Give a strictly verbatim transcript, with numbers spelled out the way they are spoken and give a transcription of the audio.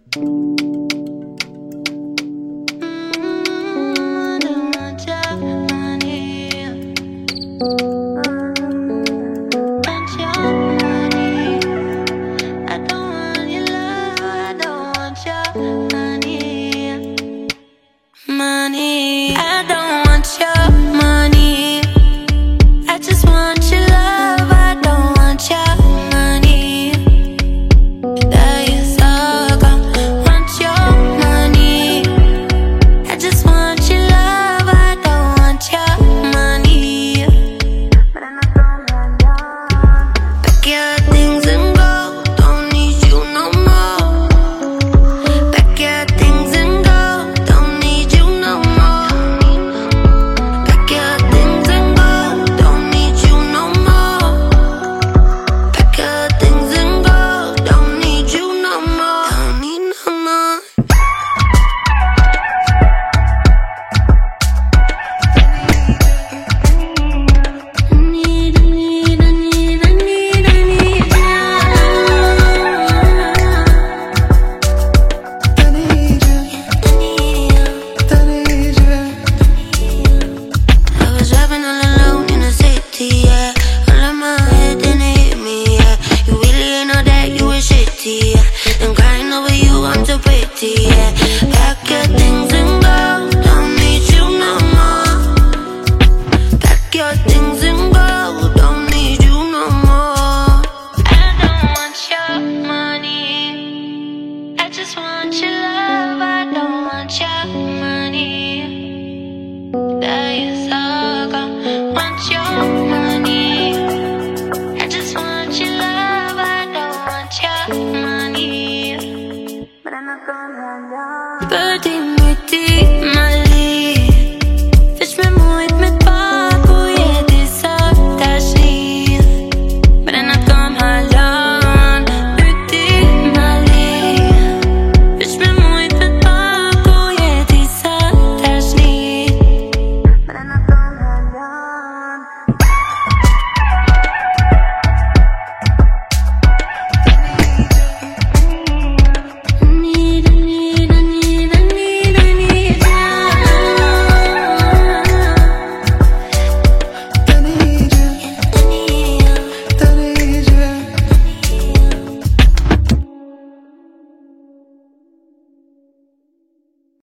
Money, I don't want your money. I just want your love. I don't want your money. That is all gone. Want your money. I just want your love. I don't want your money. Pack your things and go. Don't need you no more. Pack your things and go. Don't need you no more. Pack your things and go. Don't need you no more. Pack your things and go. Don't need you no more. Don't need no more. I need, I need, I need, I need, I need you. I need you, I need you. I need you. I was driving all alone in the city, yeah. All of my head, then it hit me, yeah. You really ain't know that you were shitty, yeah. And crying over you, I'm too pretty, yeah. Pack your things and go. Don't need you no more. Pack your things and go. Don't need you no more. I don't want your money. I just want your love. I don't want your money. That is all gone. Want your money. I just want your love. I don't want your money. But I'm not gonna. Birdie